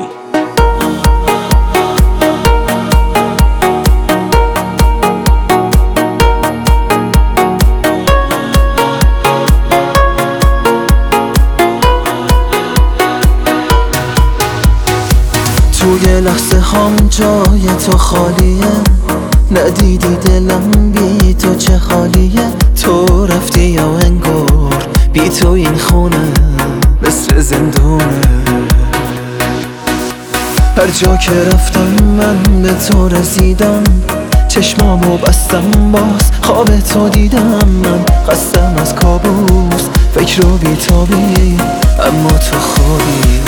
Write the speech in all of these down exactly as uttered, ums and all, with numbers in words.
توی لحظه هم جای تو خالیه، ندیدی دلم بی تو چه حالیه. تو رفتی یا انگار بی تو این خونه مثل زندونه. هر جا که رفتم من به تو رسیدم، چشمامو بستم باز خواب تو دیدم. من خستم از کابوس فکر و بیتابی، اما تو خوابی.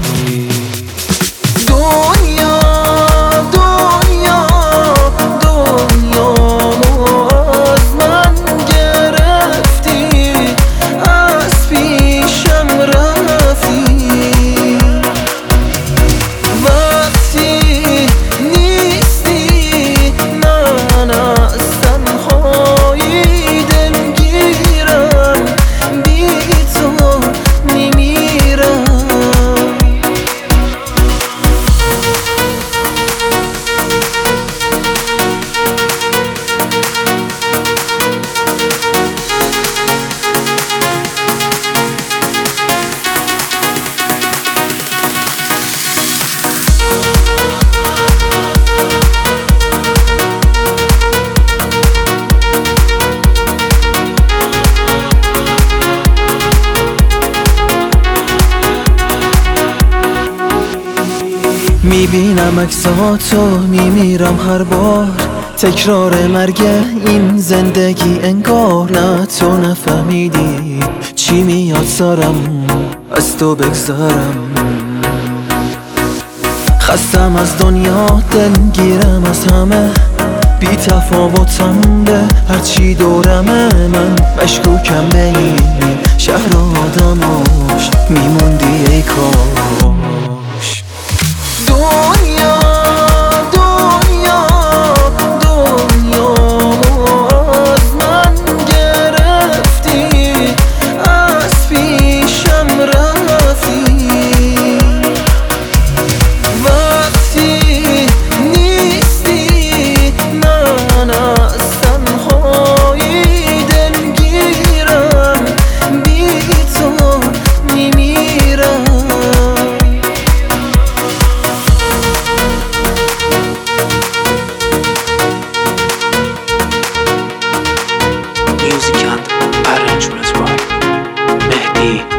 میبینم عکساتو میمیرم هر بار، تکرار مرگ این زندگی انگار. نه تو نفهمیدی چی میاد سرم از تو بگذارم. خستم از دنیا دلگیرم از همه، بی تفاوتم به هرچی دورمه. من مشکوکم به این شهر و آدماش، میموندی ای کاش. دنیا دنیا دنیا از من گرفتی، از پیشم رفتی. وقتی نیستی من از تنهایی دلگیرم، بی تو میمیرم. Music and arrangements by Mehdi.